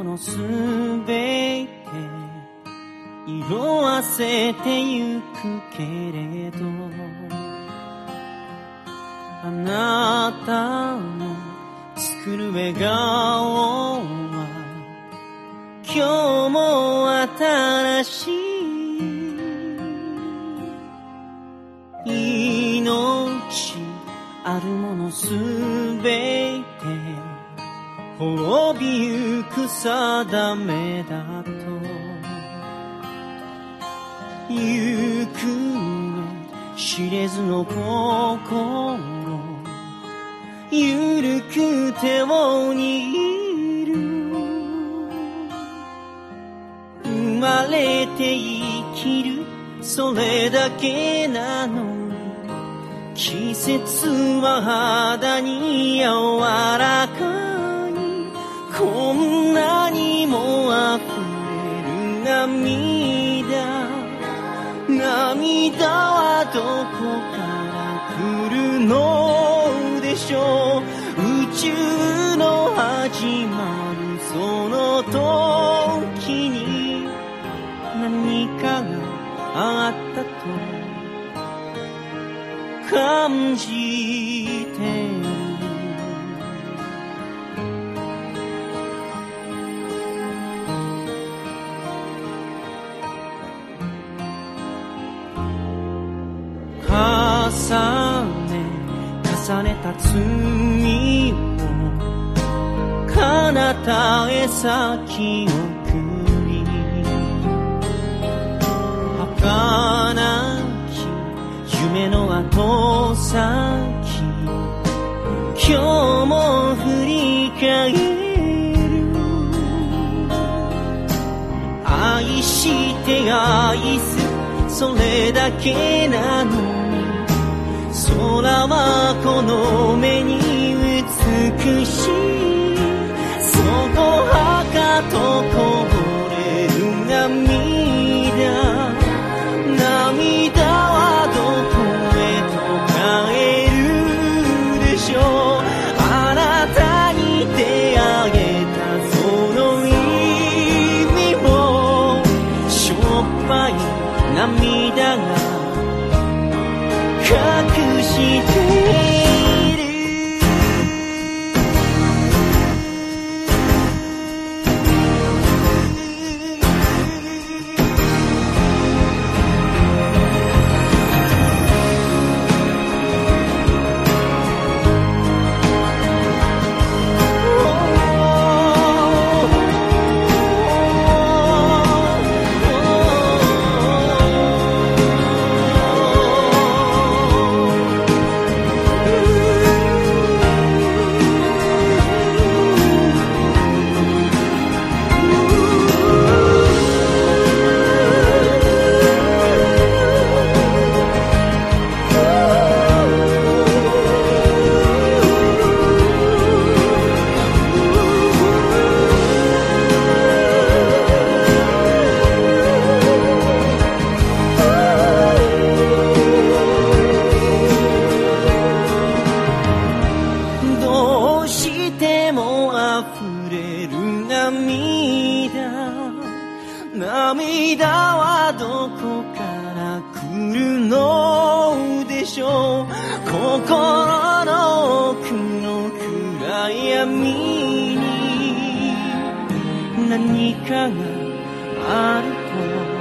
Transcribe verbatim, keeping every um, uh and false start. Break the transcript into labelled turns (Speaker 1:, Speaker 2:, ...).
Speaker 1: ものすべて色あせてゆくけれど、あなたの作る笑顔は今日も新しい。命あるものすべて滅びゆく定めだと、行方知れずの心ゆるく手を握る。生まれて生きるそれだけなのに、季節は肌に柔らかに、こんなにも溢れる涙。涙はどこから来るのでしょう。宇宙の始まるその時に何かがあったと感じてる。重ね重ねた罪を彼方へ先送り、儚き夢の後先今日も振り返る。愛して愛すそれだけなのに、空はこの目に美しい。そこはかとこぼれる涙。涙はどこへと帰るでしょう。あなたに出会えたその意味も、しょっぱい涙が隠している。涙はどこから来るのでしょう。心の奥の暗闇に何かがあると